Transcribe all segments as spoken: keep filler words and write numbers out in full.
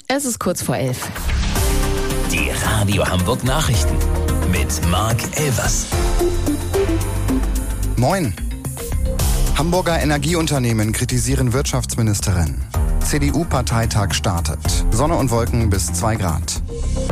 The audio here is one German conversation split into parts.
Es ist kurz vor elf. Die Radio Hamburg Nachrichten mit Marc Elvers. Moin. Hamburger Energieunternehmen kritisieren Wirtschaftsministerin. C D U-Parteitag startet. Sonne und Wolken bis zwei Grad.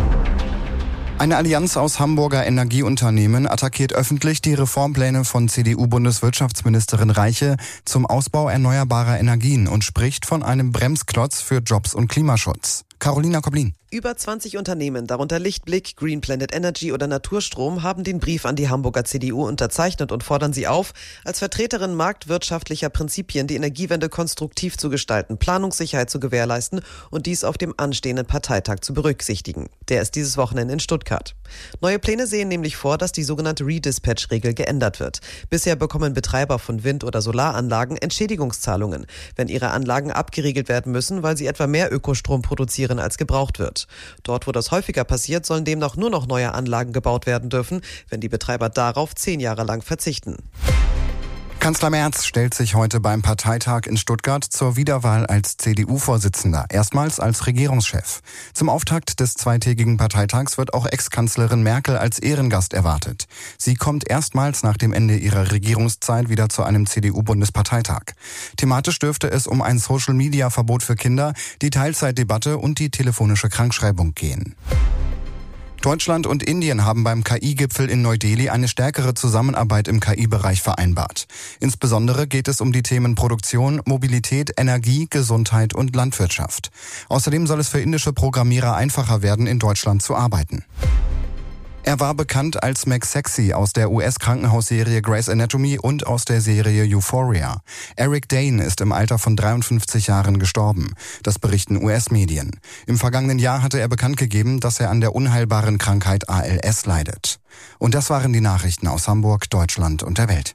Eine Allianz aus Hamburger Energieunternehmen attackiert öffentlich die Reformpläne von C D U-Bundeswirtschaftsministerin Reiche zum Ausbau erneuerbarer Energien und spricht von einem Bremsklotz für Jobs und Klimaschutz. Carolina Koblin. Über zwanzig Unternehmen, darunter Lichtblick, Green Planet Energy oder Naturstrom, haben den Brief an die Hamburger C D U unterzeichnet und fordern sie auf, als Vertreterin marktwirtschaftlicher Prinzipien die Energiewende konstruktiv zu gestalten, Planungssicherheit zu gewährleisten und dies auf dem anstehenden Parteitag zu berücksichtigen. Der ist dieses Wochenende in Stuttgart. Neue Pläne sehen nämlich vor, dass die sogenannte Redispatch-Regel geändert wird. Bisher bekommen Betreiber von Wind- oder Solaranlagen Entschädigungszahlungen, wenn ihre Anlagen abgeriegelt werden müssen, weil sie etwa mehr Ökostrom produzieren, als gebraucht wird. Dort, wo das häufiger passiert, sollen demnach nur noch neue Anlagen gebaut werden dürfen, wenn die Betreiber darauf zehn Jahre lang verzichten. Kanzler Merz stellt sich heute beim Parteitag in Stuttgart zur Wiederwahl als C D U-Vorsitzender, erstmals als Regierungschef. Zum Auftakt des zweitägigen Parteitags wird auch Ex-Kanzlerin Merkel als Ehrengast erwartet. Sie kommt erstmals nach dem Ende ihrer Regierungszeit wieder zu einem C D U-Bundesparteitag. Thematisch dürfte es um ein Social-Media-Verbot für Kinder, die Teilzeitdebatte und die telefonische Krankschreibung gehen. Deutschland und Indien haben beim K I-Gipfel in Neu-Delhi eine stärkere Zusammenarbeit im K I-Bereich vereinbart. Insbesondere geht es um die Themen Produktion, Mobilität, Energie, Gesundheit und Landwirtschaft. Außerdem soll es für indische Programmierer einfacher werden, in Deutschland zu arbeiten. Er war bekannt als McSexy aus der U S-Krankenhausserie Grey's Anatomy und aus der Serie Euphoria. Eric Dane ist im Alter von dreiundfünfzig Jahren gestorben. Das berichten U S-Medien. Im vergangenen Jahr hatte er bekannt gegeben, dass er an der unheilbaren Krankheit A L S leidet. Und das waren die Nachrichten aus Hamburg, Deutschland und der Welt.